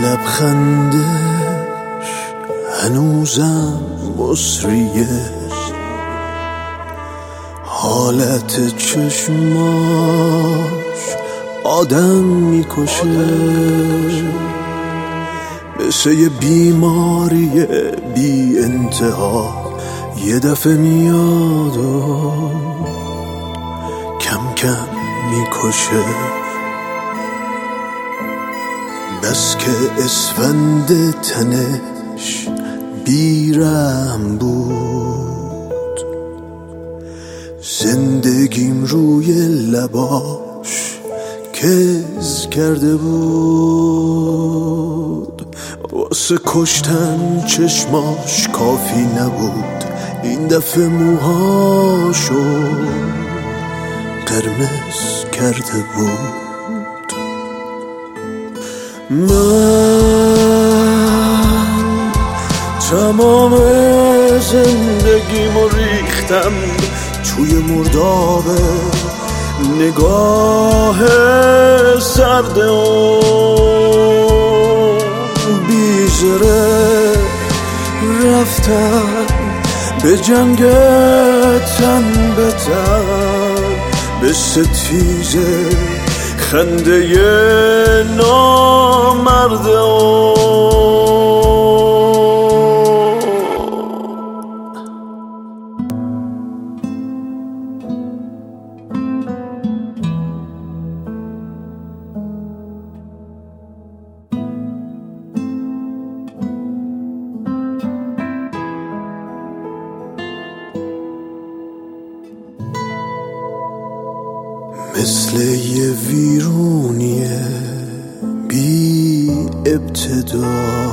لبخندش هنوزم مصریه، حالت چشماش آدم میکشه، مثل یه بیماری بی انتها یه دفعه میاد و کم کم میکشه. بس که اسفند تنش بیرم بود، زندگیم روی لباش کز کرده بود. واسه کشتن چشماش کافی نبود، این دفعه موهاشو قرمز کرده بود. من تمام زندگیمو ریختم توی مرداب نگاه سرد اون بیزره. رفتم به جنگ تن به تن، به ستیزه خنده نامرد مثل یه ویرونیه بی ابتدا،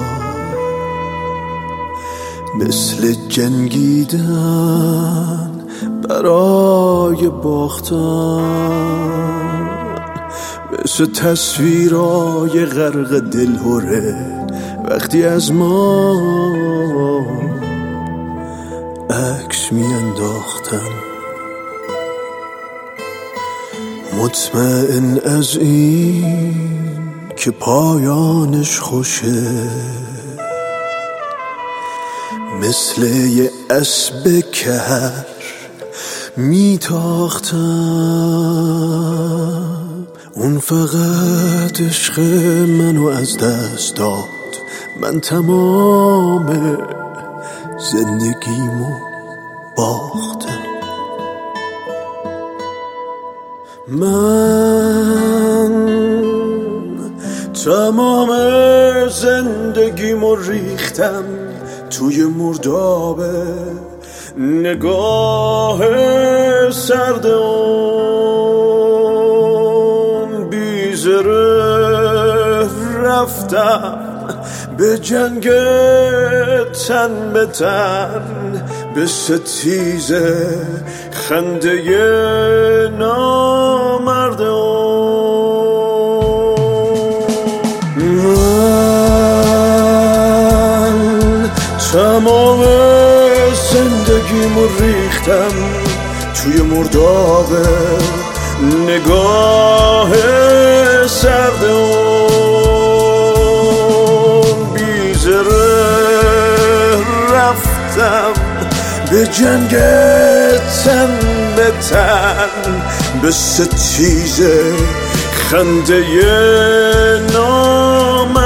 مثل جنگیدن برای باختن، مثل تصویرای غرق دلهوره وقتی از ما عکس میانداختن. مطمئن از این که پایانش خوشه، مثل یه اسب کهر میتاختم. اون فقط عشق منو از دست داد، من تمام زندگیمو باختم. من تمام زندگیمو ریختم توی مرداب نگاه سرد اون بیزره. رفتم به جنگ تن به تن، به ستیزه خنده نامرد من تمام زندگیمو ریختم توی مرداب نگاه سرد اون بیزره. رفتم به جنگ تن به تن، به ستیزه خنده نامرد